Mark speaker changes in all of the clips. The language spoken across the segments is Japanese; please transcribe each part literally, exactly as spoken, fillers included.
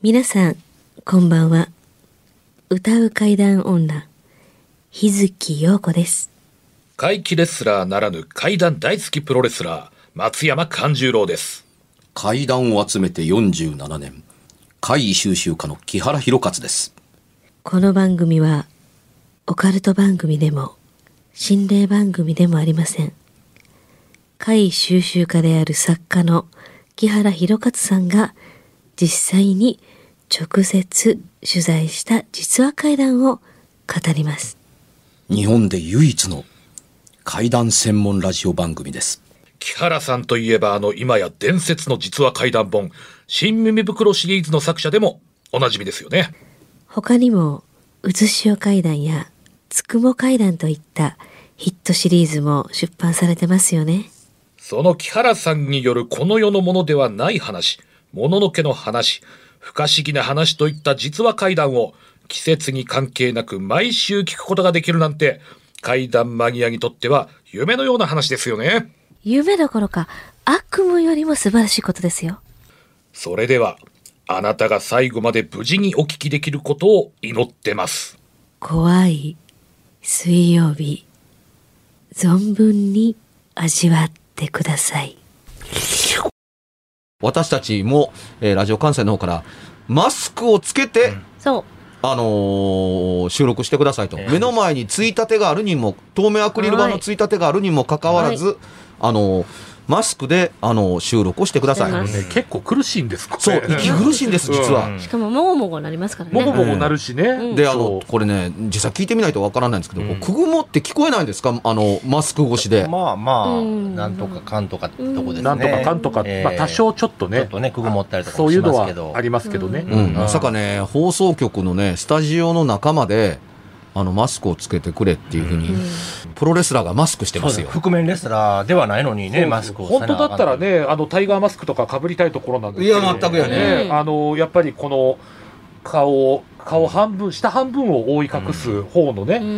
Speaker 1: 皆さんこんばんは。歌う怪談女日月陽子です。
Speaker 2: 怪奇レスラーならぬ怪談大好きプロレスラー松山勘十郎です。
Speaker 3: 怪談を集めてよんじゅうななねん、怪異収集家の木原博勝です。
Speaker 1: この番組はオカルト番組でも心霊番組でもありません。怪異収集家である作家の木原博勝さんが実際に直接取材した実話怪談を語ります。
Speaker 3: 日本で唯一の怪談専門ラジオ番組です。
Speaker 2: 木原さんといえばあの今や伝説の実話怪談本新耳袋シリーズの作者でもおなじみですよね。
Speaker 1: 他にもうずしお怪談やつくも怪談といったヒットシリーズも出版されてますよね。
Speaker 2: その木原さんによるこの世のものではない話、もののけの話、不可思議な話といった実話怪談を季節に関係なく毎週聞くことができるなんて怪談マニアにとっては夢のような話ですよね。
Speaker 1: 夢どころか悪夢よりも素晴らしいことですよ。
Speaker 2: それではあなたが最後まで無事にお聞きできることを祈ってます。
Speaker 1: 怖い水曜日、存分に味わってください。
Speaker 3: 私たちも、えー、ラジオ関西の方からマスクをつけて、うん、
Speaker 1: そう
Speaker 3: あのー、収録してくださいと、えー、目の前についたてがあるにも透明アクリル板のついたてがあるにもかかわらず、はい、あのーマスクであの収録をしてください、
Speaker 2: ね、結構苦しいんですか、ね、
Speaker 3: そう息苦しいんです実は、
Speaker 1: うん、しかももごもごなりますからね。
Speaker 2: もごもごなるしね、うん、
Speaker 3: であのこれね実際聞いてみないとわからないんですけど、うん、くぐもって聞こえないんですか、あのマスク越しで。
Speaker 4: まあまあ、うん、なんとかかんとかってとこですね、
Speaker 2: なんとかかんとか、えーまあ、多少ちょっとね
Speaker 4: ちょっとねくぐもったりとかもしますけど、
Speaker 2: そういうのはありますけどね、
Speaker 3: うんうん、まさかね放送局のねスタジオの中まであのマスクをつけてくれっていうふうに、うん、プロレスラーがマスクしてますよ。
Speaker 4: 覆面レスラーではないのにねマスクを。
Speaker 2: 本当だったらねあのタイガーマスクとか被りたいところなんですけど、
Speaker 3: いや全くやね、
Speaker 2: ねあのやっぱりこの顔顔半分下半分を覆い隠す方のね、うん、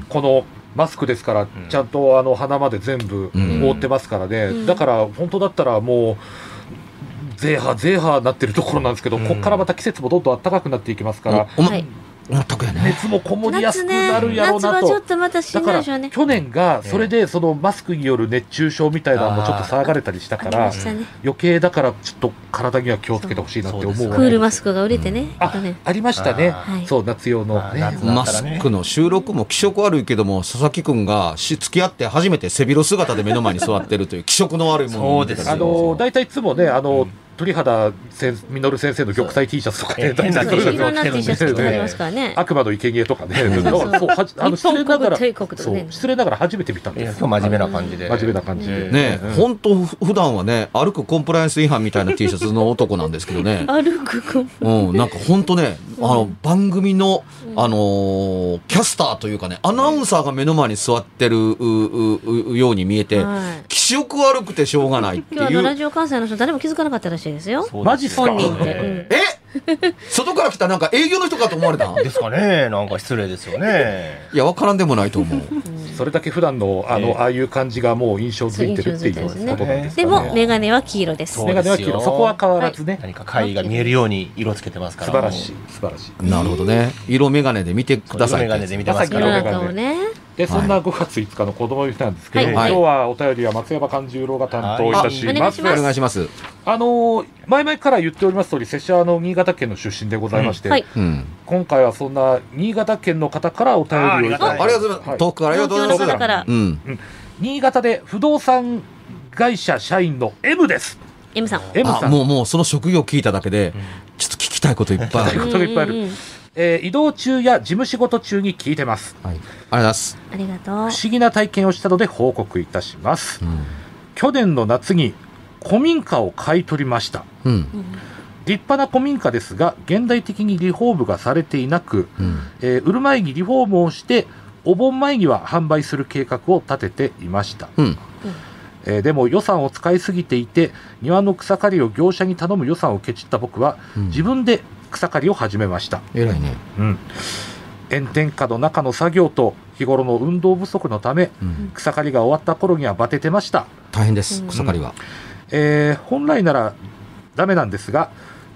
Speaker 2: このマスクですからちゃんとあの鼻まで全部覆ってますからね、うん、だから本当だったらもうゼーハーゼーハーなってるところなんですけど、うん、ここからまた季節もどんどん暖かくなっていきますから、
Speaker 3: お、おまはい全くやね、
Speaker 2: 熱もこもりやすくなるやろうなと。
Speaker 1: 夏ね、夏はちょっとまたしんどいでしょうね。
Speaker 2: だから去年がそれでそのマスクによる熱中症みたいなのもちょっと騒がれたりしたから、ね、余計だからちょっと体には気をつけてほしいなって思う。
Speaker 1: クールマスクが売れてね、
Speaker 2: うん、あ,
Speaker 1: ね
Speaker 2: ありましたね、そう夏用の、ね、
Speaker 3: マスクの収録も気色悪いけども佐々木くんがし付き合って初めて背広姿で目の前に座ってるという気色の悪いものを見てた。
Speaker 2: あの大体いつもねあの、うん鳥肌実先生の玉砕 T シャツとかね、
Speaker 1: いろんな T シャツ着てますからね。
Speaker 2: 悪魔の生贄とかね、失礼ながら失礼ながら初めて見たんです。
Speaker 4: 今日真面目な感じで、
Speaker 2: 真面目な感じで
Speaker 3: ね、本当普段はね歩くコンプライアンス違反みたいな T シャツの男なんですけどね。
Speaker 1: 歩くコンプライアンス、
Speaker 3: うん、なんか本当ねあの番組のあのキャスターというかねアナウンサーが目の前に座ってるように見えて気色悪くてしょうがないっていう。
Speaker 1: 今日のラジオ関西の人誰も気づかなかったらしいですよ。
Speaker 2: マジっすか。
Speaker 1: 本人って、うん、
Speaker 3: え外から来たなんか営業の人かと思われたん
Speaker 4: ですかね。なんか失礼ですよね。
Speaker 3: いや分からんでもないと思う、
Speaker 2: うん、それだけ普段のあの、えー、ああいう感じがもう印象づいてるっていうことなんですね。
Speaker 1: でもメガネは黄色です。
Speaker 2: メガネは黄色、そこは変わらずね、はい、
Speaker 4: 何か貝が見えるように色つけてますから。
Speaker 2: 素晴らしい素晴らしい。
Speaker 3: なるほどね。色メガネで見てください。
Speaker 4: 色メガネで見てますから。
Speaker 1: 色をね。
Speaker 2: でそんなごがついつかの子供の日なんですけど、はい、今日はお便りは松山勘十郎が担当いたします。
Speaker 3: お願いします。
Speaker 2: あの前々から言っております通り拙者はあの新潟県の出身でございまして、うんはい、今回はそんな新潟県の方からお便りをいただいて、
Speaker 3: ありがとうございます、はい、遠くからありがとうございます。
Speaker 1: 東京の方から、うんうん、
Speaker 2: 新潟で不動産会社社員の M です。
Speaker 1: M さん、
Speaker 2: M さん、
Speaker 3: あもうもうその職業聞いただけで、うん、ちょっと聞きたいこといっぱいある
Speaker 2: ことがいっぱいある、うんうん、えー、移動中や事務仕事中に聞いてます、はい、
Speaker 3: ありがとうございます。
Speaker 1: ありがとう。
Speaker 2: 不思議な体験をしたので報告いたします、うん、去年の夏に古民家を買い取りました、うん、立派な古民家ですが現代的にリフォームがされていなく、うん、えー、売る前にリフォームをしてお盆前には販売する計画を立てていました、うん、えー、でも予算を使いすぎていて庭の草刈りを業者に頼む予算をケチった僕は、うん、自分で草刈りを始めました。
Speaker 3: 偉いね、
Speaker 2: うん、炎天下の中の作業と日頃の運動不足のため、うん、草刈りが終わった頃にはバテてました。
Speaker 3: 大変です、草刈りは、
Speaker 2: うん、えー、本来ならダメなんですが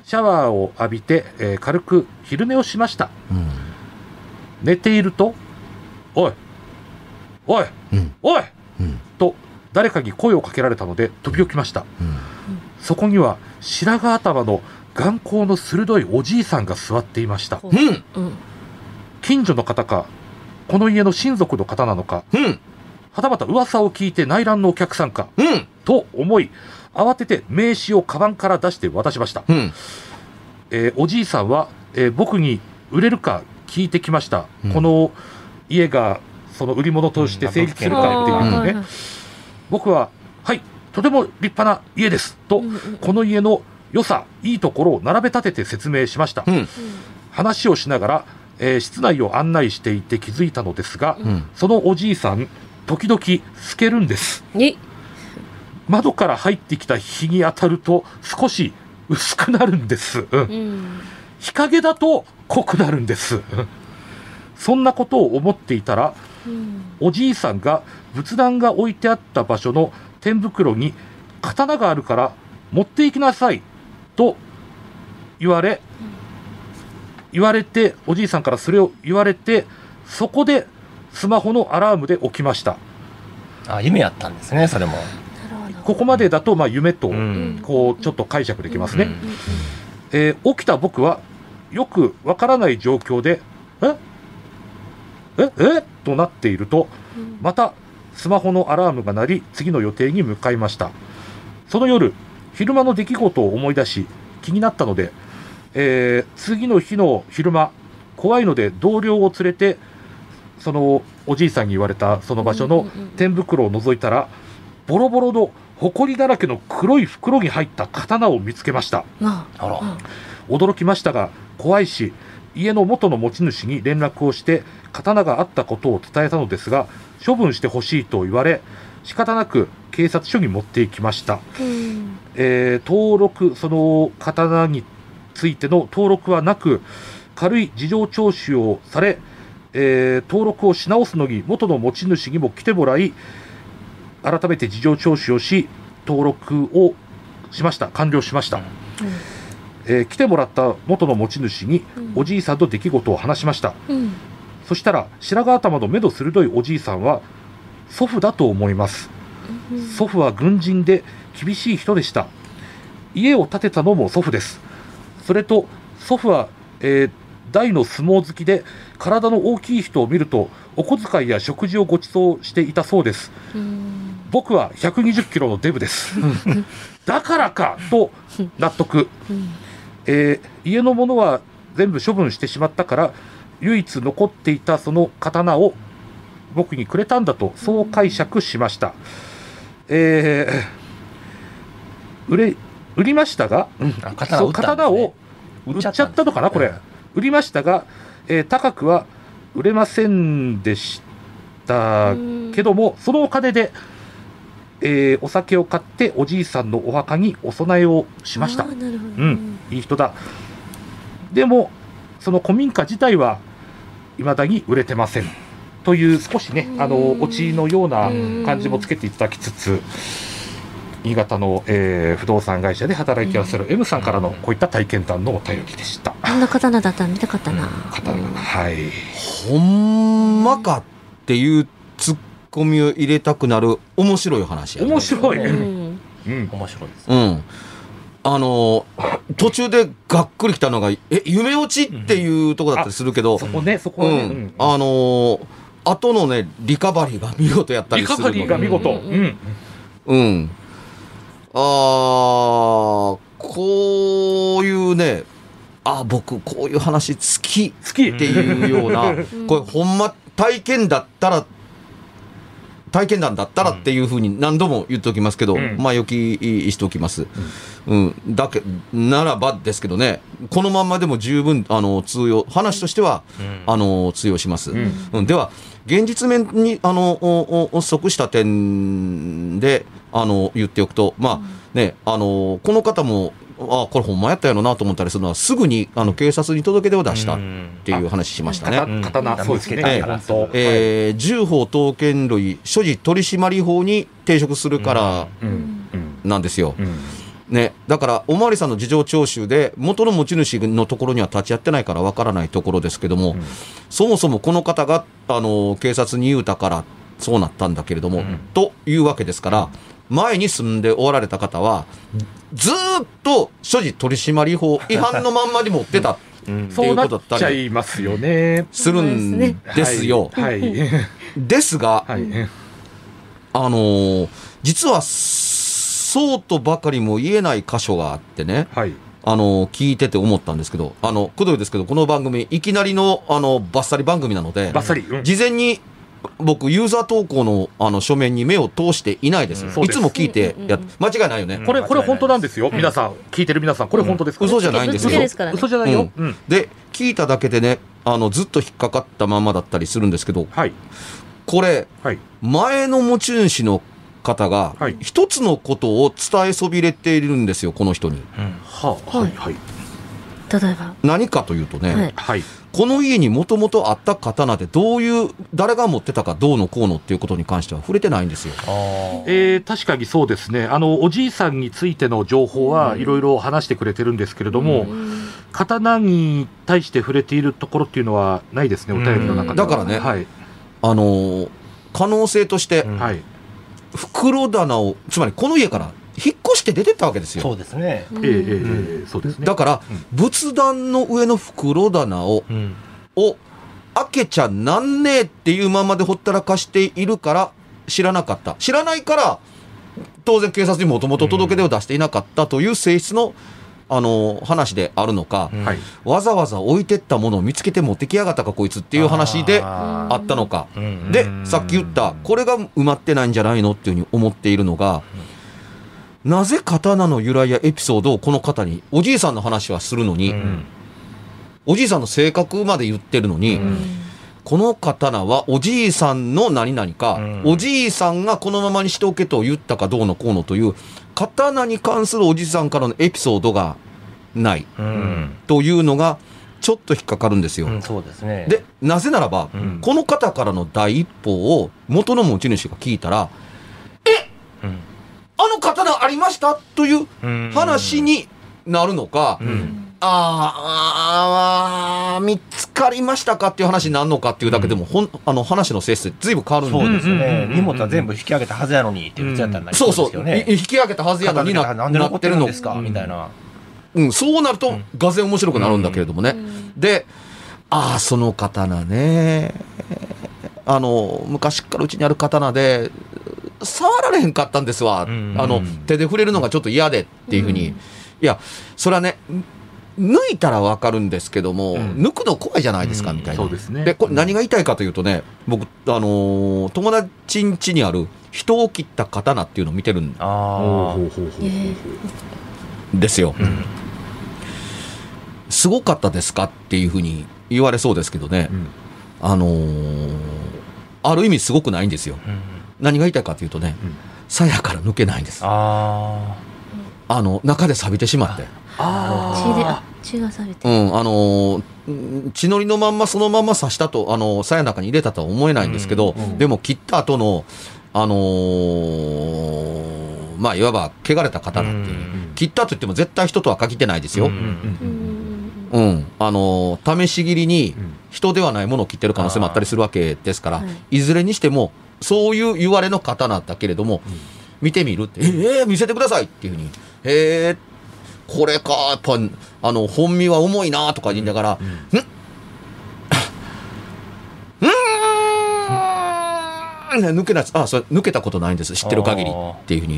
Speaker 2: シャワーを浴びて、えー軽く昼寝をしました。
Speaker 3: うん
Speaker 2: 寝ていると、おいおい、
Speaker 3: うん
Speaker 2: おい、
Speaker 3: うん
Speaker 2: と誰かに声をかけられたので飛び起きました。
Speaker 3: うん
Speaker 2: そこには白髪頭の眼光の鋭いおじいさんが座っていました。
Speaker 3: うん
Speaker 1: うん。
Speaker 2: 近所の方か、この家の親族の方なのか、
Speaker 3: うん
Speaker 2: はたまた噂を聞いて内覧のお客さんか、
Speaker 3: うん
Speaker 2: と思い、慌てて名刺をカバンから出して渡しました。
Speaker 3: うん
Speaker 2: えーおじいさんは、えー僕に売れるか聞いてきました。
Speaker 3: うん
Speaker 2: この家がその売り物として成立するかっていうのね。
Speaker 1: うん
Speaker 2: 僕は、はい、とても立派な家ですと、
Speaker 1: うんうん
Speaker 2: この家の良さ、いいところを並べ立てて説明しました。
Speaker 3: うん
Speaker 2: 話をしながら、えー室内を案内していて気づいたのですが、
Speaker 3: うん
Speaker 2: そのおじいさん、時々透けるんです。
Speaker 1: に、
Speaker 2: 窓から入ってきた日に当たると少し薄くなるんです。うん
Speaker 1: うん。
Speaker 2: 日陰だと濃くなるんです。そんなことを思っていたら、
Speaker 1: うん。
Speaker 2: おじいさんが仏壇が置いてあった場所の天袋に刀があるから持って行きなさいと言われ、言われて、おじいさんからそれを言われて、そこでスマホのアラームで起きました。
Speaker 4: あ、夢やったんですね、それも。
Speaker 1: なるほど。
Speaker 2: ここまでだとまあ夢と
Speaker 4: うん
Speaker 2: こうちょっと解釈できますね。
Speaker 4: うん
Speaker 1: うんうん
Speaker 2: えー起きた僕はよくわからない状況で、えええとなっていると、
Speaker 1: うん
Speaker 2: またスマホのアラームが鳴り、次の予定に向かいました。その夜、昼間の出来事を思い出し、気になったので、えー次の日の昼間、怖いので同僚を連れて、そのおじいさんに言われたその場所の
Speaker 1: うんうんうん
Speaker 2: 天袋を覗いたら、ボロボロの埃だらけの黒い袋に入った刀を見つけました。
Speaker 1: ま
Speaker 4: あら。
Speaker 1: あ、
Speaker 2: 驚きましたが、怖いし、家の元の持ち主に連絡をして刀があったことを伝えたのですが、処分してほしいと言われ、仕方なく警察署に持っていきました。
Speaker 1: うん。
Speaker 2: えー登録、その刀についての登録はなく、軽い事情聴取をされ、えー登録をし直すのに元の持ち主にも来てもらい、改めて事情聴取をし、登録をしました。完了しました。えー来てもらった元の持ち主に
Speaker 1: うん
Speaker 2: おじいさんと出来事を話しました。
Speaker 1: うん。
Speaker 2: そしたら白髪頭の目の鋭いおじいさんは祖父だと思います。祖父は軍人で厳しい人でした。家を建てたのも祖父です。それと祖父は、えー大の相撲好きで体の大きい人を見るとお小遣いや食事をご馳走していたそうです。
Speaker 1: うん。
Speaker 2: 僕はひゃくにじゅっキロのデブです。だからかと納得。
Speaker 1: うん。
Speaker 2: えー家のものは全部処分してしまったから、唯一残っていたその刀を僕にくれたんだと、そう解釈しました。えー売れ売りましたが、うん
Speaker 4: あ刀
Speaker 2: そう
Speaker 4: 売ったんですね
Speaker 2: 刀を売っちゃったのかな、これ。売りましたが、えー高くは売れませんでしたけども、そのお金で、えーお酒を買っておじいさんのお墓にお供えをしました
Speaker 1: あ。ーなるほど。
Speaker 2: うん、いい人だ。でも、その古民家自体は未だに売れてません。という少しね、あの、オチのような感じもつけていただきつつ、新潟の、えー不動産会社で働きてらっしゃる M さんからのこういった体験談のお便りでした。
Speaker 1: あんな刀だったら見たかったな。
Speaker 2: 刀はい。
Speaker 3: ほんまかっていうツッコミを入れたくなる面白い話やね
Speaker 2: 面白い。
Speaker 1: う
Speaker 2: うん。
Speaker 1: ん。
Speaker 4: 面白いです。
Speaker 3: うん。あの途中でがっくりきたのが、え、夢落ちっていうとこだったりするけど、
Speaker 2: そこね、そこ
Speaker 3: う
Speaker 2: はね。
Speaker 3: ん。
Speaker 2: うん
Speaker 3: あのー後のね、リカバリーが見事やったり
Speaker 2: リ
Speaker 3: するの
Speaker 2: カバリーが見事。
Speaker 1: う
Speaker 2: うんん。
Speaker 3: うん。あー、こういうね、あ、僕こういう話好き
Speaker 2: 好き
Speaker 3: っていうような、これほんま体験だったら、体験談だったらっていうふうに何度も言っておきますけど、
Speaker 2: うん
Speaker 3: まあ予期しておきます。うん。だけ、ならばですけどね、このまんまでも十分、あの、通用、話としては、
Speaker 4: うん
Speaker 3: あの、通用します。
Speaker 2: うん
Speaker 3: うん、では、現実面に、あの、おお即した点で、あの、言っておくと、まあ、ね、あの、この方も、あ、これほんまやったやろなと思ったりするのは、すぐに、あの、警察に届け出を出したっ
Speaker 4: うん
Speaker 3: ていう話しましたね。
Speaker 2: 刀、刀
Speaker 4: うん
Speaker 2: そうですね。
Speaker 4: 見つけたから
Speaker 2: 本当。
Speaker 3: えー銃法刀剣類所持取締法に抵触するから
Speaker 2: うん。うん。
Speaker 3: なんですよ。
Speaker 2: うん。
Speaker 3: ね、だからおまわりさんの事情聴取で元の持ち主のところには立ち会ってないからわからないところですけども、うん、そもそもこの方があの警察に言うたからそうなったんだけれども、うん、というわけですから、前に住んでおられた方はずーっと所持取締法違反のまんまに持ってたっていうことだったり、そうなっちゃいますよね、するんですよ。はいはい、ですが、はい、あのー、実はそうとばかりも言えない箇所があってね、はい、あの聞いてて思ったんですけど、あのくどいですけど、この番組いきなりのあのバッサリ番組なので、バッサリ、うん、事前に僕ユーザー投稿 の, あの書面に目を通していないです、うん、いつも聞いてや、間違いないよね、
Speaker 2: これこれ本当なんですよ、皆さん聞いてる皆さんこれ本当です、
Speaker 3: うん、嘘じゃないんですよ、
Speaker 2: 嘘じゃないよ、
Speaker 3: うんうん、で聞いただけでね、あのずっと引っかかったままだったりするんですけど、はい、これ、はい、前の持ち主の方が一つのことを伝えそびれているんですよ、この人に、うん、はあ、はいはい、
Speaker 1: 例えば何
Speaker 3: かというとね、はい、この家にもともとあった刀でどういう誰が持ってたかどうのこうのっていうことに関しては触れてないんですよ。
Speaker 2: あ、えー、確かにそうですね、あのおじいさんについての情報はいろいろ話してくれてるんですけれども、刀に対して触れているところっていうのはないですね、お便りの中では。
Speaker 3: だからね、はい、あの可能性として、はい、袋棚を、つまりこの家から引っ越して出てったわけですよ。
Speaker 4: そうですね。
Speaker 3: ええええ、そうですね。だから、うん、仏壇の上の袋棚を、うん、を開けちゃなんねえっていうままでほったらかしているから知らなかった。知らないから当然警察にもともと届け出を出していなかったという性質の、あの話であるのか、うん、わざわざ置いてったものを見つけて持ってきやがったかこいつっていう話であったのか。で、さっき言ったこれが埋まってないんじゃないのっていうふうに思っているのが、うん、なぜ刀の由来やエピソードをこの方に、おじいさんの話はするのに、うん、おじいさんの性格まで言ってるのに、うん、この刀はおじいさんの何々か、うん、おじいさんがこのままにしておけと言ったかどうのこうのという刀に関するおじいさんからのエピソードがない、うん、というのがちょっと引っかかるんですよ、うん、
Speaker 4: そうですね。
Speaker 3: で、なぜならば、うん、この方からの第一報を元の持ち主が聞いたら、え、うん、あの刀ありましたという話になるのか、うんうん、ああ見つかりましたかっていう話になるのかっていうだけでも、うん、ほんあの話の性質って随分変わるんで。
Speaker 4: そうですね、荷物は全部引き上げたはずやのにっていうやつやったら、ね、
Speaker 3: そうそう、引き上げたはずやのに な,
Speaker 4: なんで残ってるんですか、うん、みたいな、
Speaker 3: うん、そうなるとがぜ面白くなるんだけれどもね、うん、で、ああその刀ね、あの昔からうちにある刀で触られへんかったんですわ、うん、あの手で触れるのがちょっと嫌でっていうふうに、うん、いやそれはね抜いたら分かるんですけども、うん、抜くの怖いじゃないですか、うん、みたいな。そうですね。で、これ何が言いたいかというとね、僕、あのー、友達ん家にある人を切った刀っていうのを見てるんですよ、うん、すごかったですかっていうふうに言われそうですけどね、うん、あのー、ある意味すごくないんですよ、うん、何が言いたいかというとね、うん、鞘から抜けないんです。ああの中で錆びてしまって、
Speaker 1: あ血で、血が錆びて、
Speaker 3: うん、あのー、血のりのまんまそのまま刺したと、あの鞘の中に入れたとは思えないんですけど、うんうん、でも切った後のあのー、まあいわば汚れた刀っていう、うんうん、切ったといっても絶対人とは限ってないですよ、うんうんうん、あのー、試し切りに人ではないものを切ってる可能性もあったりするわけですから、はい、いずれにしてもそういう言われの刀だけれども、うん、見てみるって、えー、見せてくださいっていうふうに、へーこれか、やっぱあの本身は重いなとか言いながら、うん、んうーん抜けないです。あ、それ抜けたことないんです、知ってる限りっていうふうに。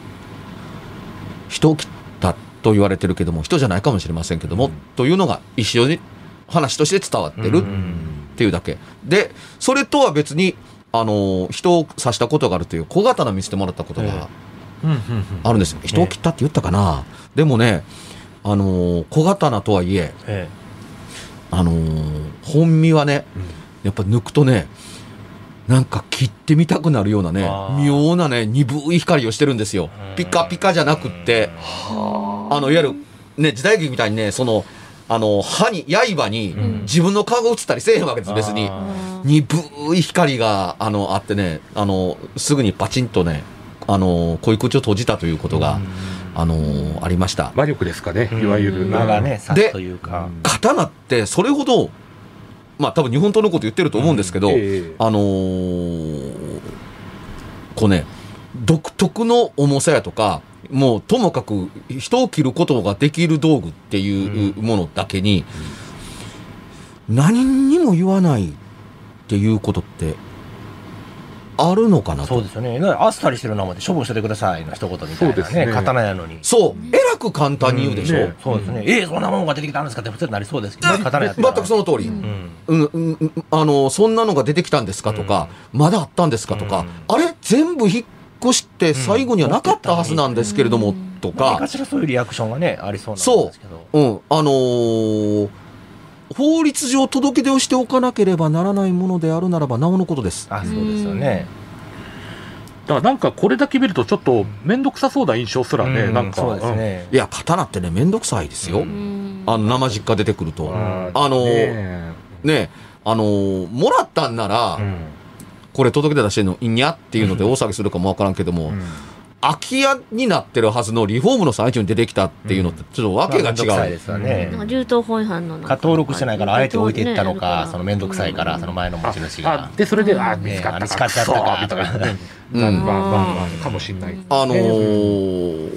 Speaker 3: 人を切ったと言われてるけども人じゃないかもしれませんけども、うん、というのが一緒に話として伝わってるっていうだけで、それとは別にあの人を刺したことがあるという小刀見せてもらったことが、えーあるんですよ。人を切ったって言ったかな、えー、でもね、あのー、小刀とはいええー、あのー、本身はね、うん、やっぱ抜くとねなんか切ってみたくなるようなね妙なね鈍い光をしてるんですよ。ピカピカじゃなくってあのいわゆるね時代劇みたいにねそのあの刃に刃に自分の顔が映ったりせえへんわけです、うん、別に鈍い光があのあってねあのすぐにパチンとねあの濃い口を閉じたということがあのー、ありました。
Speaker 2: 魔力ですかね、いわゆる。
Speaker 4: 間がね、刺すというか。
Speaker 3: 刀ってそれほど、まあ多分日本刀のこと言ってると思うんですけど、うんえー、あのー、こうね、独特の重さやとか、もうともかく人を切ることができる道具っていうものだけに、うん、何にも言わないっていうことってあるのかなと。
Speaker 4: そうですよね。あっさりしてるのまで処分しててくださいの一言みたいな ね, ね刀やのに。
Speaker 3: そう、えらく簡単に言うでしょ、うんね、
Speaker 4: そうですね。えー、そんなものが出てきたんですかって普通になりそうですけどね、刀やって
Speaker 3: 全くその通り、うんうんうん、あのそんなのが出てきたんですかとか、うん、まだあったんですかとか、うん、あれ全部引っ越して最後にはなかったはずなんですけれども、うん、とか、
Speaker 4: 何かしらそういうリアクションがねありそうなんですけど、
Speaker 3: そう、うん、あのー法律上届け出をしておかなければならないものであるならばなおのことです。
Speaker 4: あ、そうですよね。
Speaker 2: だからなんかこれだけ見るとちょっと面倒くさそうな印象すらね、うん、なんか
Speaker 4: そうですね、
Speaker 3: うん、いや刀ってね面倒くさいですよ、うん、あの生実家出てくると、うん、あのねねあのもらったんなら、うん、これ届け出出してんのいいにゃっていうので大騒ぎするかもわからんけども、うん、空き家になってるはずのリフォームの最中に出てきたっていうのってちょっとわけが違う、うんまあ、ですよね、
Speaker 1: うん、銃刀法違反の
Speaker 4: か登録してないからあえて置いていったのか、ね、その面倒くさいから、うん、その前の持ち主が
Speaker 2: でそれであ見つかったか、
Speaker 4: ね、見つかっちゃったかとか
Speaker 2: うんまあまあまあかもしれない、
Speaker 3: あのー、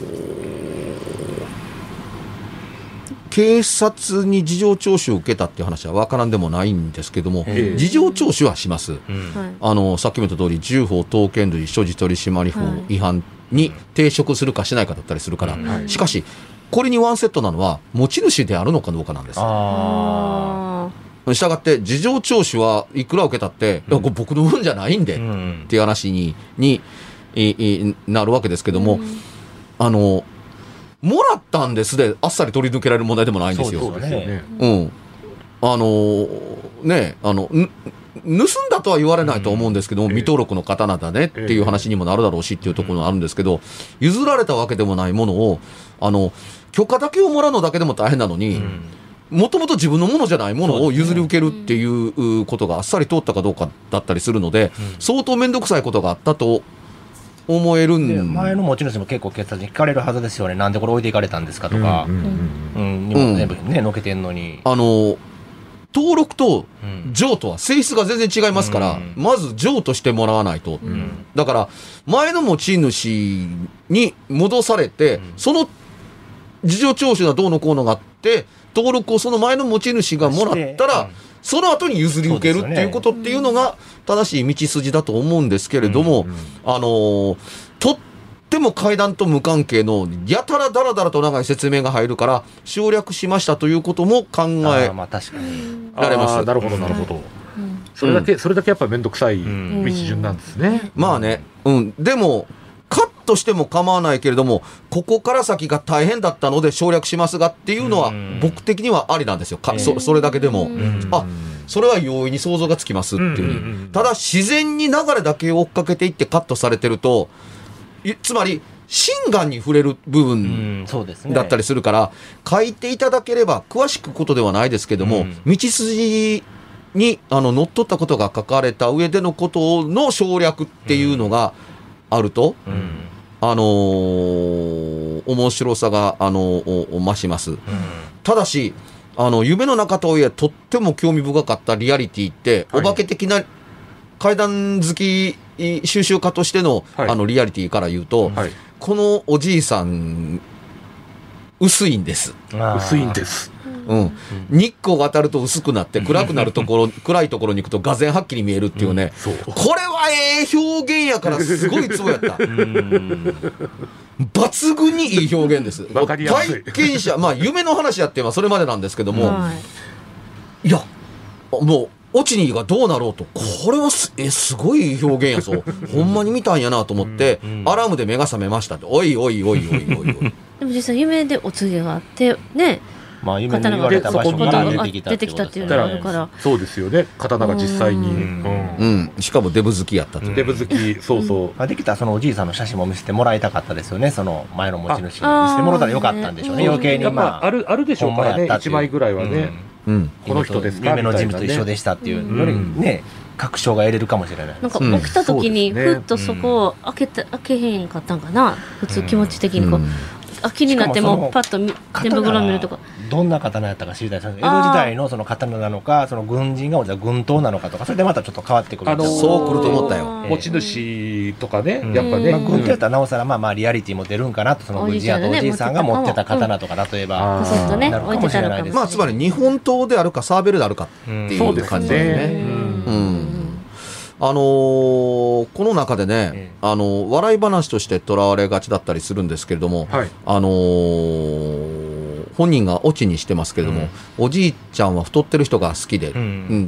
Speaker 3: 警察に事情聴取を受けたっていう話は分からんでもないんですけども、事情聴取はします、うん、あのさっきも言った通り銃法刀剣類所持取締法違反に抵触するかしないかだったりするから、はい、しかしこれにワンセットなのは持ち主であるのかどうかなんです。あしたがって事情聴取はいくら受けたって、うん、これ僕の分じゃないんで、うん、っていう話に、にいなるわけですけども、うん、あのもらったんですであっさり取り抜けられる問題でもないんですよ。
Speaker 2: そうですよね。
Speaker 3: うん。あのねあの盗んだとは言われないと思うんですけども、うん、未登録の刀だねっていう話にもなるだろうしっていうところがあるんですけど、譲られたわけでもないものをあの許可だけをもらうのだけでも大変なのに、もともと自分のものじゃないものを譲り受けるっていうことがあっさり通ったかどうかだったりするので、うん、相当面倒くさいことがあったと思えるんで、
Speaker 4: 前の持ち主も結構警察に聞かれるはずですよね。なんでこれ置いていかれたんですかとか、うんうんうん、にも全部ねのけてんのに、
Speaker 3: あの登録と譲渡は性質が全然違いますから、うん、まず譲渡してもらわないと、うん、だから前の持ち主に戻されて、うん、その事情聴取がどうのこうのがあって登録をその前の持ち主がもらったら、うん、その後に譲り受けるっていうことっていうのが正しい道筋だと思うんですけれども、うんうん、あのー、とっても階段と無関係のやたらだらだらと長い説明が入るから省略しましたということも考えられます。
Speaker 2: なるほどなるほど、うん、それだけそれだけやっぱり面倒くさい道順なんですね、うん、
Speaker 3: まあね、うん、でもカットしても構わないけれどもここから先が大変だったので省略しますがっていうのは僕的にはありなんですよ。か そ, それだけでもあそれは容易に想像がつきますっていう。ただ自然に流れだけを追っかけていってカットされてるとつまり心眼に触れる部分だったりするから書いていただければ詳しくことではないですけども道筋にあの乗っ取ったことが書かれた上でのことの省略っていうのがあると、うん、あのー、面白さが、あのー、増します、うん、ただしあの夢の中とはいえとっても興味深かったリアリティって、はい、お化け的な怪談好き収集家としての、はい、あのリアリティから言うと、はい、このおじいさん薄いんです。
Speaker 2: 薄いんです、
Speaker 3: うん、日光が当たると薄くなって暗くなるところ暗いところに行くとがぜんはっきり見えるっていうね、うん、これはええ表現やからすごいツボやった抜群にいい表現です。
Speaker 2: わかりやすい。
Speaker 3: 体験者まあ夢の話やってはそれまでなんですけども、はい、いやもうオチニーがどうなろうとこれは す, えすごい表現やぞほんまに見たんやなと思って、うんうん、アラームで目が覚めましたっておいおいおいおいおいおい
Speaker 1: でも実際夢でお告げがあってね、
Speaker 4: まあ、夢に言われた場所から出てきたってことです
Speaker 1: よね。
Speaker 2: そうですよね。刀が実際に、うん
Speaker 3: うんうん、しかもデブ好きやったと、
Speaker 2: うん、デブ好きそうそう、
Speaker 4: うん、できたらそのおじいさんの写真も見せてもらいたかったですよね。その前の持ち主に見せてもらったらよかったんでしょうね。余計に、まあ、
Speaker 2: あるあるでしょうからね。いちまいぐらいはね、うん、この人ですか
Speaker 4: 夢の人物と一緒でしたっていうよりね、確証が得れるかもしれない。
Speaker 1: なんか起きた時にふっとそこを開けて開けへんかったんかな。普通気持ち的にこう、 あ気になってもパッと手袋見るとか
Speaker 4: どんな刀やったか知りたいです。江戸時代のその刀なのか、その軍人が軍刀なのかとか、それでまたちょっと変わってくる、
Speaker 2: あのー、
Speaker 3: そう来ると思ったよ。
Speaker 2: 持ち主とかね、
Speaker 4: うん、
Speaker 2: やっぱね、
Speaker 4: まあ、軍刀やったらなおさらまあまあリアリティも出るんかなと、その軍人やとおじいさんが持ってた刀とか例えば、
Speaker 1: うん、そうするとね置いてたのかも。
Speaker 3: まあつまり日本刀であるかサーベルであるかっていう感じですね。うん。あのー、この中でね、ええ、あの笑い話としてとらわれがちだったりするんですけれども、はい、あのー、本人がオチにしてますけれども、うん、おじいちゃんは太ってる人が好きで、うんうん、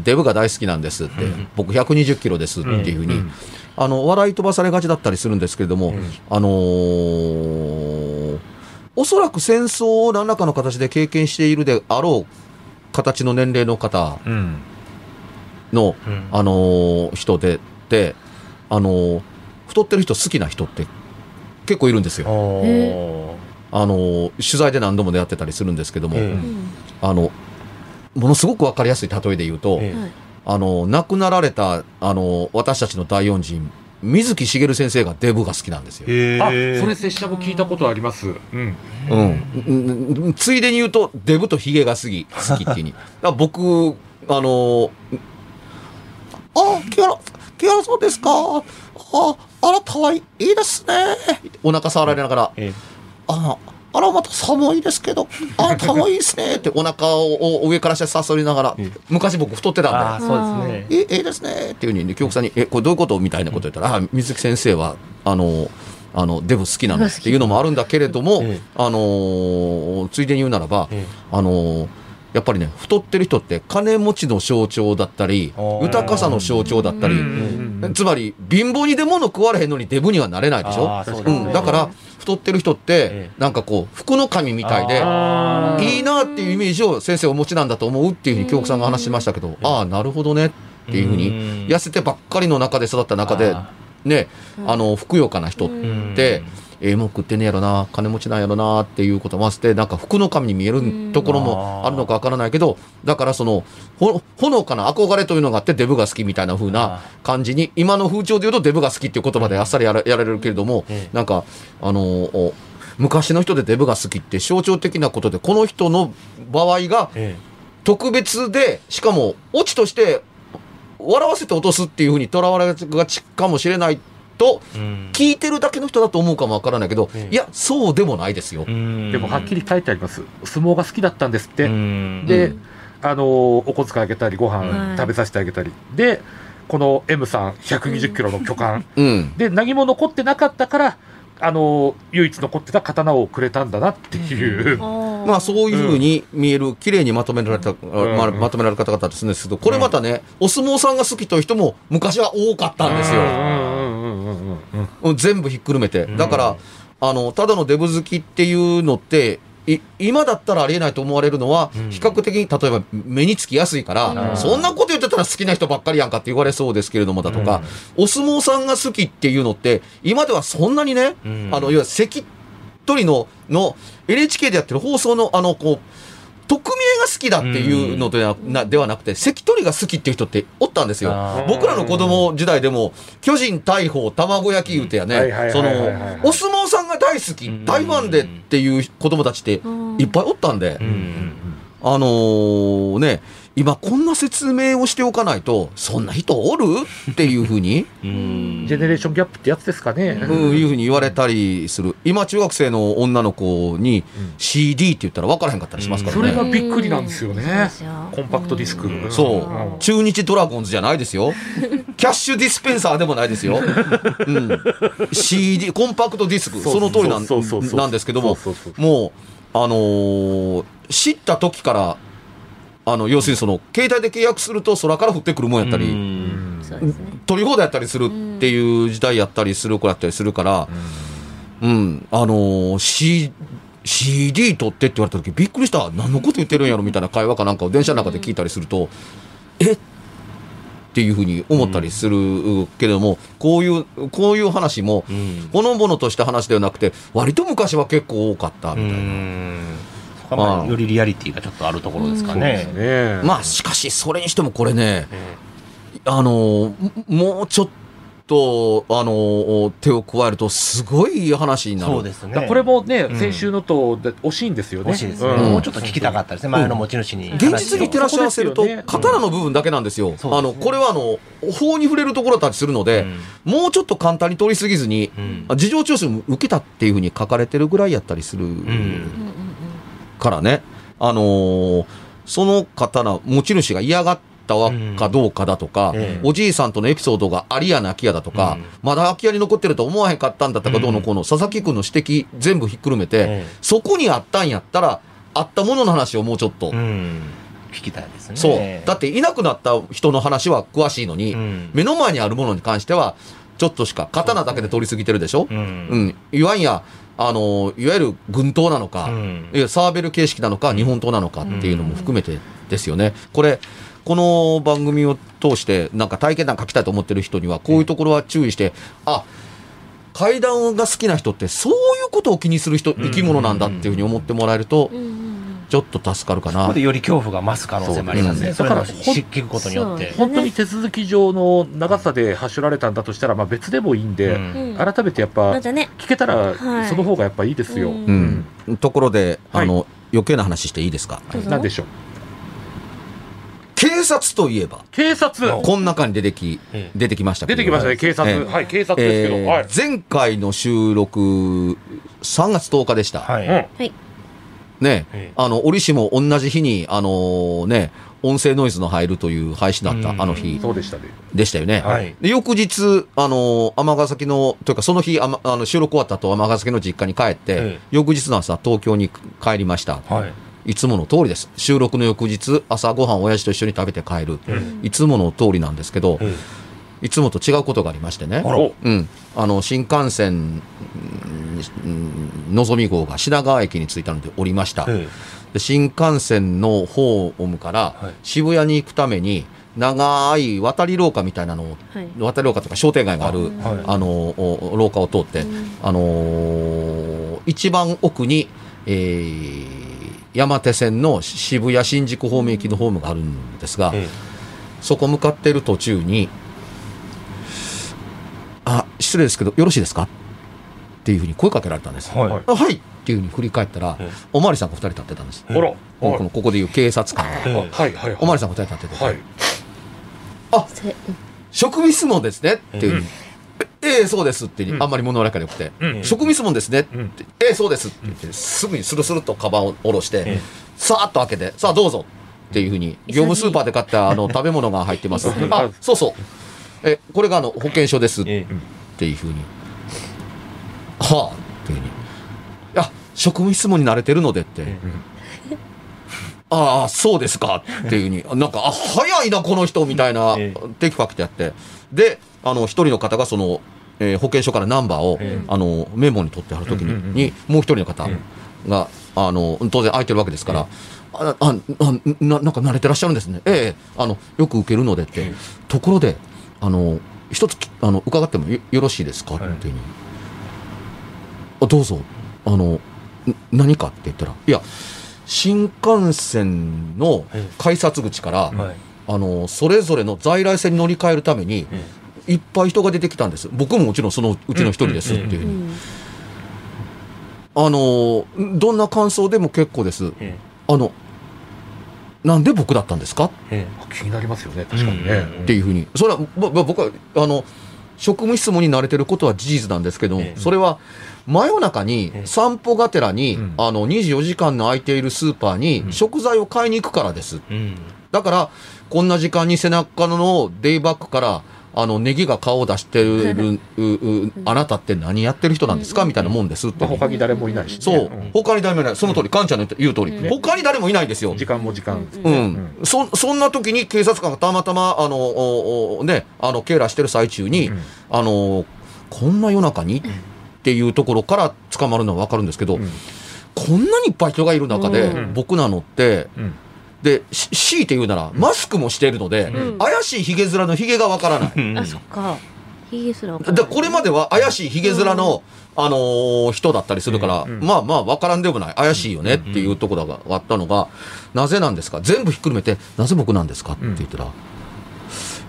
Speaker 3: デブが大好きなんですって、うん、僕ひゃくにじゅっキロですっていうふうに、うんうん、あの笑い飛ばされがちだったりするんですけれども、うん、あのー、おそらく戦争を何らかの形で経験しているであろう形の年齢の方、うんの、うん、あのー、人でで、あのー、太ってる人好きな人って結構いるんですよ。あのー、取材で何度も出会ってたりするんですけども、えー、あのものすごく分かりやすい例えで言うと、えー、あの亡くなられた、あの私たちの大恩人水木しげる先生がデブが好きなんですよ。
Speaker 2: あ、それ拙者も聞いたことあります。うん、
Speaker 3: うん、ついでに言うとデブとヒゲが好き好きっていうにだ僕あのあ、木原、木原さんですか。あ、あなたはいいですね。お腹触られながら、ええ、あ、あらまた寒いですけど、あなたもいいですねってお腹を上からしてさそりながら、ええ、昔僕太ってたんで、
Speaker 4: あ、そうですね。
Speaker 3: いい、いいですねっていう風に京極さんに、え、これどういうことみたいなこと言ったら、うん、あ、水木先生はあのあのデブ好きなのっていうのもあるんだけれども、ええ、あのついでに言うならば、ええ、あのやっぱりね、太ってる人って金持ちの象徴だったり豊かさの象徴だったり、つまり貧乏にでもの食われへんのにデブにはなれないでしょ。う、ね、うん、だから太ってる人ってなんかこう福の神みたいでいいなっていうイメージを先生お持ちなんだと思うっていうふうに京極さんが話しましたけど、ああなるほどねっていうふうに痩せてばっかりの中で育った中でね、あのふくよかな人ってええもん食ってねえやろな、金持ちなんやろなっていうことも合わせてなんか福の神に見えるところもあるのかわからないけど、だからそのほほのかな憧れというのがあってデブが好きみたいな風な感じに今の風潮で言うとデブが好きっていう言葉であっさりやら、やられるけれども、なんかあの昔の人でデブが好きって象徴的なことで、この人の場合が特別でしかもオチとして笑わせて落とすっていう風にとらわれがちかもしれないと聞いてるだけの人だと思うかもわからないけど、うん、いやそうでもないですよ。
Speaker 2: でもはっきり書いてあります。相撲が好きだったんですって。で、あのお小遣いあげたりご飯食べさせてあげたり、うん、でこの エム さんひゃくにじゅっキロの巨漢、うん、で何も残ってなかったからあの唯一残ってた刀をくれたんだなっていう、
Speaker 3: うん、まあそういうふうに見える綺麗にまとめられた、うんまあ、まとめられる方々ですね。これまたね、うん、お相撲さんが好きという人も昔は多かったんですよ。全部ひっくるめて。だから、うん、あのただのデブ好きっていうのってい今だったらありえないと思われるのは、うん、比較的に例えば目につきやすいから、うん、そんなこと言ってたら好きな人ばっかりやんかって言われそうですけれどもだとか、うん、お相撲さんが好きっていうのって今ではそんなにね、うん、あのいわゆる関取のの エヌエイチケー でやってる放送のあのこう匿名が好きだっていうのではな、ではなくて関取が好きっていう人っておったんですよ。僕らの子供時代でも巨人大鵬卵焼き言うてやね、そのお相撲さんが大好き大ファンでっていう子供たちっていっぱいおったんで、あのー、ね今こんな説明をしておかないとそんな人おるっていうふうに
Speaker 2: ジェネレーションギャップってやつですかね、
Speaker 3: うん、いうふうに言われたりする。今中学生の女の子に シーディー って言ったら分からへんかったりしますからね。
Speaker 2: それがびっくりなんですよね。コンパクトディスク、
Speaker 3: そう、うん、中日ドラゴンズじゃないですよキャッシュディスペンサーでもないですよ、うん、シーディー コンパクトディスク、その通りなんなんですけども、もうあのー、知った時からあの要するにその携帯で契約すると空から降ってくるもんやったり、うん取り放題やったりするっていう時代やったりする子やったりするから、うん、うん、あのー、C、シーディー 取ってって言われた時びっくりした。何のこと言ってるんやろみたいな会話かなんかを電車の中で聞いたりすると、うん、えっていうふうに思ったりするけれども、こういうこういう話も、うん、ほのぼのとした話ではなくて割と昔は結構多かったみたいな、うん
Speaker 4: まあ、よりリアリティがちょっとあるところですかね。
Speaker 3: うんね、まあしかしそれにしてもこれね、うん、あのもうちょっとあの手を加えるとすごい話になる。
Speaker 4: そうですね。
Speaker 2: これもね、
Speaker 4: うん、
Speaker 2: 先週のと惜しいんですよね。
Speaker 4: 惜しいですね、
Speaker 2: うん、
Speaker 4: もうちょっと聞きたかったですね、前の持ち主に。
Speaker 3: 現実に照らし合わせると、ね、刀の部分だけなんですよ。うん、あのこれはあの法に触れるところだったりするので、うん、もうちょっと簡単に取りすぎずに、うん、事情聴取も受けたっていうふうに書かれてるぐらいやったりするからね、あのー、その刀持ち主が嫌がってかどうかだとか、うん、おじいさんとのエピソードがありやなきやだとか、うん、まだ空き家に残ってると思わへんかったんだったかどうのこうの、うん、佐々木君の指摘全部ひっくるめて、うん、そこにあったんやったらあったものの話をもうちょっと、うん、
Speaker 4: 聞きたいですね。
Speaker 3: そうだっていなくなった人の話は詳しいのに、うん、目の前にあるものに関してはちょっとしか刀だけで取り過ぎてるでしょ、うんうん、いわんやあのいわゆる軍刀なのか、うん、いやサーベル形式なのか日本刀なのかっていうのも含めてですよね。これこの番組を通してなんか体験談書きたいと思ってる人にはこういうところは注意して、うん、あ怪談が好きな人ってそういうことを気にする人生き物なんだっていうふうに思ってもらえるとちょっと助かるかな。
Speaker 4: ここでより恐怖が増す可能性もありますね。それから聞くことによって
Speaker 2: 本当に手続き上の長さで発しられたんだとしたら、まあ、別でもいいんで、うん、改めてやっぱ聞けたらその方がやっぱいいですよ、
Speaker 3: うんうん、ところであの、はい、余計な話していいですか。
Speaker 2: 何でしょう。
Speaker 3: 警察といえば
Speaker 2: 警察
Speaker 3: この中に出てき、出てきましたけど
Speaker 2: 出てきましたね警察、えー、はい警察ですけど、えーはい、
Speaker 3: 前回の収録さんがつとおかでした、はいうんね、あの折しも同じ日にあのー、ね音声ノイズの入るという配信だったあの日
Speaker 2: そうでしたね
Speaker 3: でしたよね、はい、で翌日あの尼崎のというかその日あ、ま、あの収録終わった後尼崎の実家に帰って、はい、翌日の朝東京に帰りました、はいいつもの通りです。収録の翌日朝ごはん親父と一緒に食べて帰る、うん、いつもの通りなんですけど、うん、いつもと違うことがありましてね、うん、あの新幹線のぞみ号が品川駅に着いたので降りました、うん、で新幹線のホームから渋谷に行くために長い渡り廊下みたいなのを、はい、渡り廊下とか商店街がある、はい、あの廊下を通って、うん、あのー、一番奥に、えー山手線の渋谷新宿方面行きのホームがあるんですが、ええ、そこ向かっている途中にあ失礼ですけどよろしいですかっていうふうに声かけられたんです。はい、あはいっていうふうに振り返ったら、ええ、おまわりさんがふたり立ってたんです。ええ、このここでいう警察官が、ええ、おまわりさんがふたり立ってて、はい、あ職務質問ですねっていうふうに、えええそうですって、うん、あんまり物分かりよくて、うん、職務質問ですねって、うん、ええそうですって言って、すぐにスルスルっとカバンを下ろして、うん、さーっと開けてさあどうぞっていうふうに業務スーパーで買ったあの食べ物が入ってますあそうそうえこれがあの保険証ですっていうふうに、はあっていうふうにあ職務質問に慣れてるのでって、うん、ああそうですかっていうふうになんかあ早いなこの人みたいなテキパキとやってであの一人の方がその、えー、保険証からナンバーを、えー、あのメモに取ってあるときに、うんうんうん、にもう一人の方が、あの当然空いてるわけですから、えー、あああ な, なんか慣れてらっしゃるんですねええー、あのよく受けるのでって、えー、ところであの一つあの伺っても よ, よろしいですか、はい、っていうにあどうぞあの何かって言ったらいや新幹線の改札口から、はいはい、あのそれぞれの在来線に乗り換えるために、うんいっぱい人が出てきたんです。僕ももちろんそのうちの一人ですっていうふうに、うんうん、あのどんな感想でも結構です、うん、あのなんで僕だったんですか、
Speaker 2: うん、気になりますよね確かにね、
Speaker 3: うん、っていうふうにそれは僕はあの職務質問に慣れてることは事実なんですけど、うん、それは真夜中に散歩がてらに、うん、あのにじゅうよじかんの空いているスーパーに食材を買いに行くからです、うん、だからこんな時間に背中のデイバッグからあのネギが顔を出してるあなたって何やってる人なんですかみたいなもんですって、
Speaker 2: まあ、他に誰もいないし、ね、
Speaker 3: そう、うん、他に誰もいないその通りカンちゃんの言う通り、うん、他に誰もいないんですよ
Speaker 2: 時間も時間、
Speaker 3: うんうんうん、そ, そんな時に警察官がたまたまあの、ね、あの警らしてる最中に、うん、あのこんな夜中に、うん、っていうところから捕まるのは分かるんですけど、うん、こんなにいっぱい人がいる中で、うん、僕なのって、うんで強いて言うならマスクもしているので、うん、怪しいヒゲ面のヒゲがわからない、
Speaker 1: うん、あそっかヒゲすらわからない
Speaker 3: でこれまでは怪しいヒゲ面の、うんあのー、人だったりするから、うん、まあまあわからんでもない怪しいよねっていうところがあったのがなぜなんですか全部ひっくるめてなぜ僕なんですかって言ったら、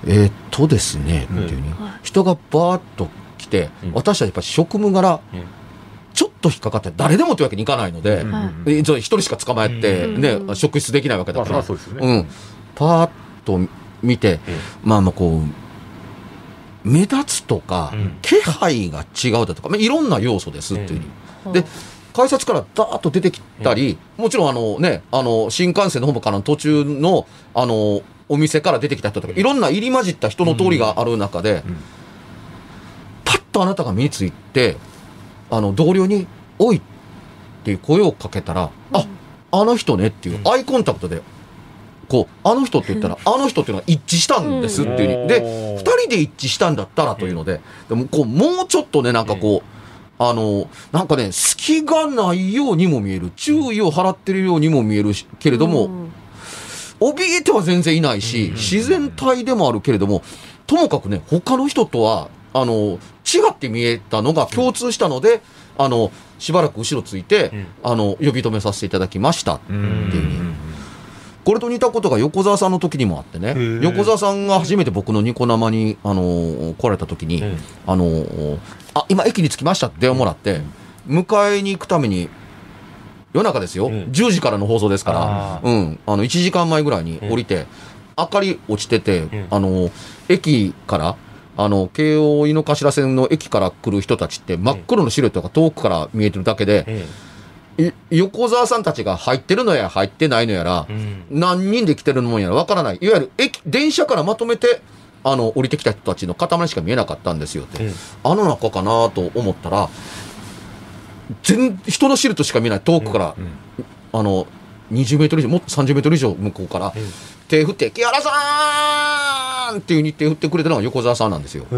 Speaker 3: えー、っとですね、うん、っていうに人がバーッと来て、うん、私はやっぱり職務柄、うん、ちょっと引っかかって誰でもというわけにいかないので、うん、一人しか捕まえて、ねうん、職質できないわけだから、まあそうですよね、うん、パーッと見て、うん、まあまあこう目立つとか、うん、気配が違うだとか、まあ、いろんな要素ですっていう、うん、で改札からダーッと出てきたり、うん、もちろんあの、ね、あの新幹線の方からの途中のあのお店から出てきた人とかいろんな入り混じった人の通りがある中で、うん、パッとあなたが身についてあの同僚に「おい」っていう声をかけたら「うん、ああの人ね」っていうアイコンタクトでこうあの人って言ったら、うん、あの人っていうのが一致したんですっていう風に、うん、でふたりで一致したんだったらというので、でもこうもうちょっとねなんかこう、うん、あのなんかね隙がないようにも見える、注意を払ってるようにも見えるけれども、うん怯えては全然いないし、自然体でもあるけれども、ともかくね、他の人とは、あの、違って見えたのが共通したので、あの、しばらく後ろついて、あの、呼び止めさせていただきましたっていうね。これと似たことが横澤さんの時にもあってね、横澤さんが初めて僕のニコ生に、あの、来られた時に、あの、あ、今駅に着きましたって電話もらって、迎えに行くために、夜中ですよ、うん、じゅうじからの放送ですから、うん、あのいちじかんまえぐらいに降りて、うん、明かり落ちてて、うん、あの駅からあの京王井の頭線の駅から来る人たちって真っ黒のシルエットが遠くから見えてるだけで、うん、横澤さんたちが入ってるのや入ってないのやら、うん、何人で来てるのやらわからない、いわゆる駅電車からまとめてあの降りてきた人たちの塊しか見えなかったんですよって、うん、あの中かなと思ったら全人のシルエットしか見えない遠くから、うんうん、あのにじゅうメートル以上もっとさんじゅうメートル以上向こうから、うん、手振って木原さんっていう風に手振ってくれたのが横澤さんなんですよ、うん、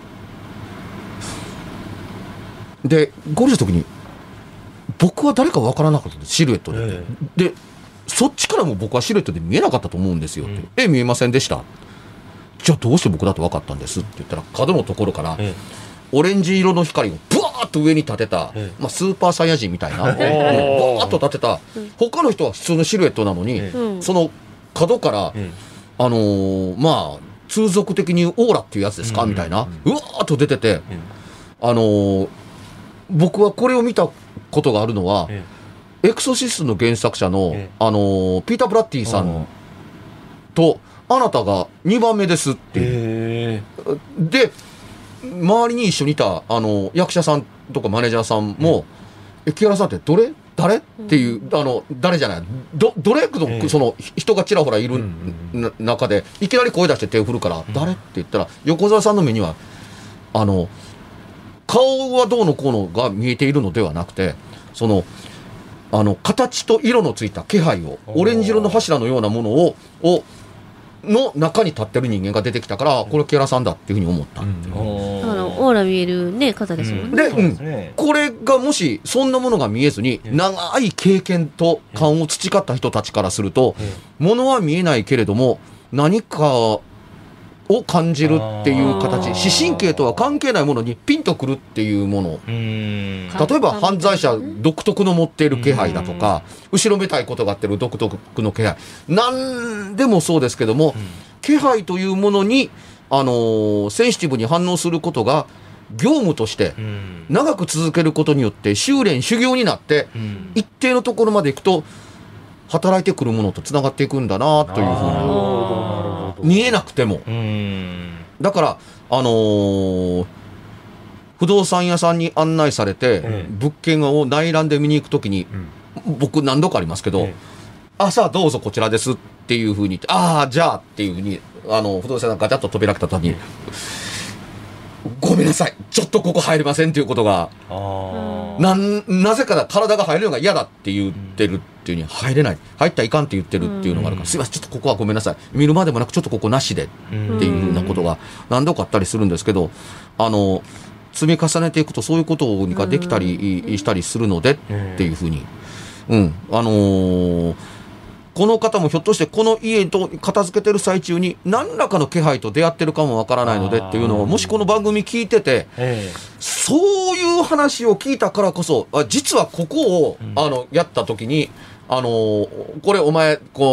Speaker 3: でゴールした時に僕は誰か分からなかったんですシルエットで、うん、でそっちからも僕はシルエットで見えなかったと思うんですよって、うん、え見えませんでした、じゃあどうして僕だと分かったんですって言ったら角のところから、うん、オレンジ色の光をブワーッと上に立てた、うんまあ、スーパーサイヤ人みたいな、うん、ブワーッと立てた、うん、他の人は普通のシルエットなのに、うん、その角から、うん、あのー、まあ通俗的にオーラっていうやつですか、うん、みたいな、うん、うわーっと出てて、うん、あのー、僕はこれを見たことがあるのは、うん、エクソシストの原作者の、うん、あのー、ピーター・ブラッティさんとあなたがにばんめですっていうで周りに一緒にいたあの役者さんとかマネージャーさんも、うん、木原さんってどれ誰っていう、うん、あの誰じゃないどどれのその人がちらほらいる中でいきなり声出して手を振るから、うん、誰って言ったら横澤さんの目にはあの顔はどうのこうのが見えているのではなくてそのあの形と色のついた気配をオレンジ色の柱のようなものををの中に立ってる人間が出てきたからこれ木原さんだっていうふうに思ったっていう、
Speaker 1: うん、だからオーラ見える、ね、方ですもんね、
Speaker 3: うんでうん、これがもしそんなものが見えずに長い経験と勘を培った人たちからすると物は見えないけれども何かを感じるっていう形視神経とは関係ないものにピンとくるっていうもの例えば犯罪者独特の持っている気配だとか後ろめたいことがあってる独特の気配何でもそうですけども気配というものに、あのー、センシティブに反応することが業務として長く続けることによって修練修行になって一定のところまで行くと働いてくるものとつながっていくんだなというふうに見えなくてもうんだからあのー、不動産屋さんに案内されて、うん、物件を内覧で見に行くときに、うん、僕何度かありますけど、うん、あさあどうぞこちらですっていうふうに言ってああじゃあっていうふうにあの不動産屋がガチャッと扉開けたときに、うんごめんなさいちょっとここ入れませんっていうことがあな, なぜか体が入るのが嫌だって言ってるっていうに入れない入ったらいかんって言ってるっていうのがあるから、うん、すいませんちょっとここはごめんなさい見るまでもなくちょっとここなしでっていうふうなことが何度かあったりするんですけどあの積み重ねていくとそういうことができたりしたりするのでっていうふうにうんあのーこの方もひょっとしてこの家と片付けてる最中に何らかの気配と出会ってるかもわからないのでっていうのをもしこの番組聞いてて、えー、そういう話を聞いたからこそ実はここを、うん、あのやった時にあのこれお前こう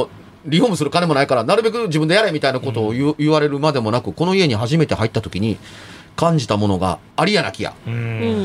Speaker 3: リフォームする金もないからなるべく自分でやれみたいなことを言,、うん、言われるまでもなく、この家に初めて入った時に感じたものがありやなきや、うん、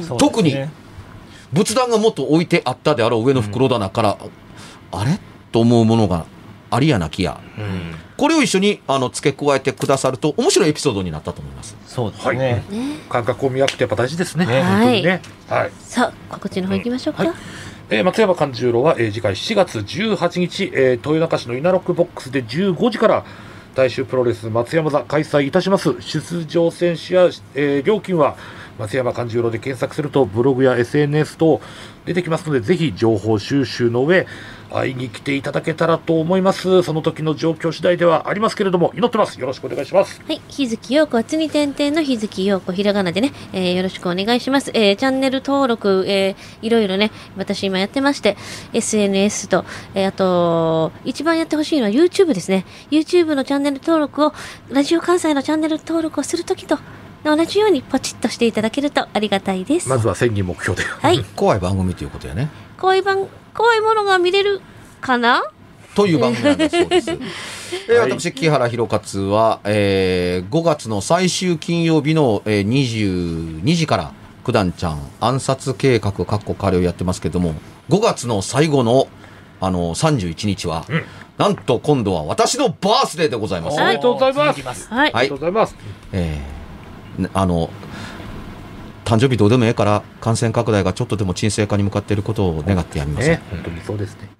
Speaker 3: 特に仏壇がもっと置いてあったであろう上の袋棚から、うん、あれと思うものがありやなきや、うん、これを一緒にあの付け加えてくださると面白いエピソードになったと思います。
Speaker 4: そうですね、はい、
Speaker 2: 感覚を磨くってやっぱ大事ですね、ね、
Speaker 1: はい、
Speaker 2: 本当にね、はい、
Speaker 1: さあ告知の方行きましょうか、うんはい。
Speaker 2: えー、松山勘十郎は、えー、次回しちがつじゅうはちにち、えー、豊中市のイナロックボックスでじゅうごじから大衆プロレス松山座開催いたします。出場選手や、えー、料金は松山勘十郎で検索するとブログや エスエヌエス 等出てきますので、ぜひ情報収集の上会いに来ていただけたらと思います。その時の状況次第ではありますけれども祈ってます。よろしくお願いします。
Speaker 1: はい、日月陽子はつに点々の日月陽子ひらがなでね、えー、よろしくお願いします。えー、チャンネル登録、えー、いろいろね私今やってまして エスエヌエス と、えー、あと一番やってほしいのは YouTube ですね。 YouTube のチャンネル登録をラジオ関西のチャンネル登録をするときと同じようにポチッとしていただけるとありがたいです。
Speaker 2: まずはせんにん目標で、
Speaker 1: はい、
Speaker 3: 怖い番組ということやね。
Speaker 1: 怖い番怖いものが見れるかな
Speaker 3: という番組なんだそうです。えー、私木原博勝は、えー、ごがつの最終金曜日の、えー、にじゅうにじから九段ちゃん暗殺計画かっこ仮をやってますけども、ごがつの最後のあのさんじゅういちにちは、うん、なんと今度は私のバースデーでございます。
Speaker 2: おめでとうございます。
Speaker 1: はい、
Speaker 2: ありがとうございます。
Speaker 3: えー、あの誕生日どうでもええから感染拡大がちょっとでも沈静化に向かっていることを願ってやみます、ね、
Speaker 2: 本当にそうですね。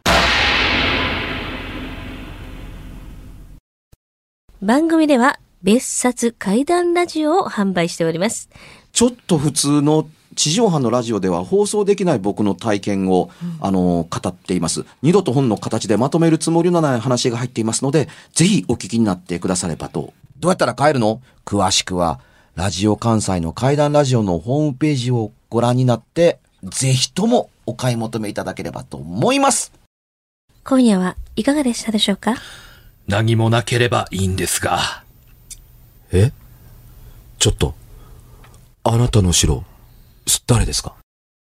Speaker 1: 番組では別冊怪談ラジオを販売しております。
Speaker 3: ちょっと普通の地上波のラジオでは放送できない僕の体験を、うん、あの語っています。二度と本の形でまとめるつもりのない話が入っていますので、ぜひお聞きになってくださればと。どうやったら買えるの？詳しくはラジオ関西の怪談ラジオのホームページをご覧になって、ぜひともお買い求めいただければと思います。
Speaker 1: 今夜はいかがでしたでしょうか？
Speaker 2: 何もなければいいんですが。
Speaker 3: え？ちょっと、あなたの城、誰ですか？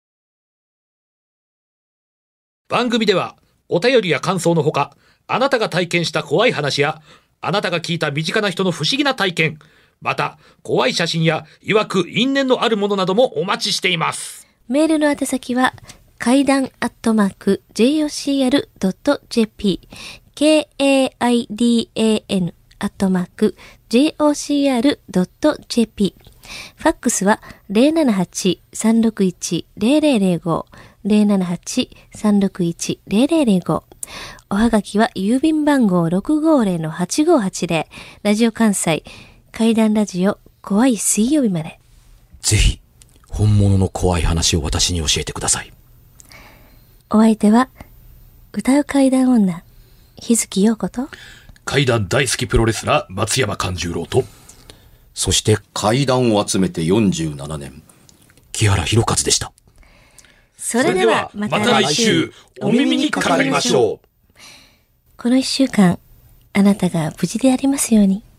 Speaker 2: 番組ではお便りや感想のほか、あなたが体験した怖い話や、あなたが聞いた身近な人の不思議な体験、また怖い写真や曰く因縁のあるものなどもお待ちしています。
Speaker 1: メールの宛先は怪談アットマーク ジェイオーシーアールドットジェーピー ケーエーアイディーエーエヌ アットマーク ジェイオーシーアールドットジェーピー。ファックスは ゼロななはち さんろくいち ゼロゼロゼロご ゼロななはち さんろくいち ゼロゼロゼロご。おはがきは郵便番号 ろくごゼロのはちごはちゼロ ラジオ関西怪談ラジオ怖い水曜日まで。
Speaker 3: ぜひ本物の怖い話を私に教えてください。
Speaker 1: お相手は歌う怪談女日月陽子と
Speaker 2: 怪談大好きプロレスラー松山勘十郎と、
Speaker 3: そして怪談を集めてよんじゅうななねん木原博勝でした。
Speaker 1: それではまた来週
Speaker 2: お耳にかかりましょう。
Speaker 1: この一週間あなたが無事でありますように。